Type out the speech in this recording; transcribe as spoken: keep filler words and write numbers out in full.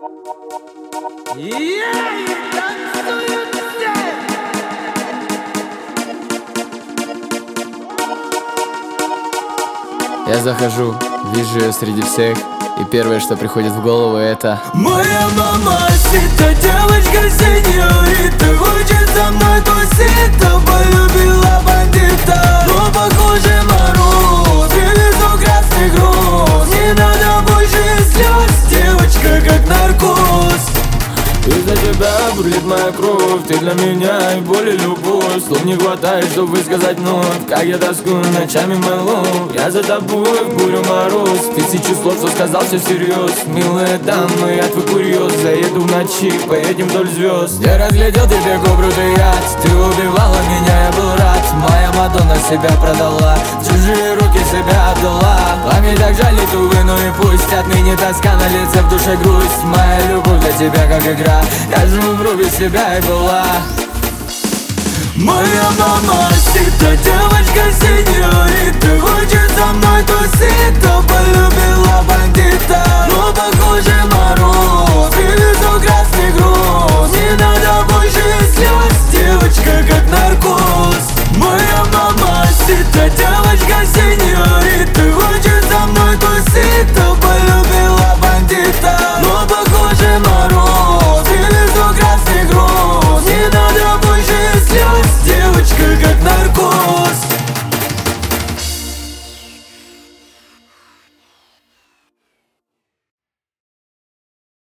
Я захожу, вижу ее среди всех, и первое, что приходит в голову, это: моя мама сита, девочка сеньорита, хочет со мной тусить, а полюбила бандита. Но похоже мороз, привезу красный гроз. Не надо больше слез, девочка как наркоз. Из-за тебя бурлит моя кровь, ты для меня и боль и любовь. Слов не хватает, чтобы высказать вновь, как я тоскую ночами, мой лов. Я за тобой в бурю мороз, тысячу слов, что сказал все всерьез. Милая дама, я твой курьез, заеду в ночи, поедем вдоль звезд. Я разглядел тебе кобру, ты яд, ты убивала меня, я был рад. Моя Мадонна себя продала, в чужие руки себя отдала. Память так жалит, увы, ну и пусть. Отныне тоска на лице, в душе грусть. Моя любовь для тебя как игра, я живу в руби себя и была. Моя мама сита, девочка сеньорита, хочет со мной тусить,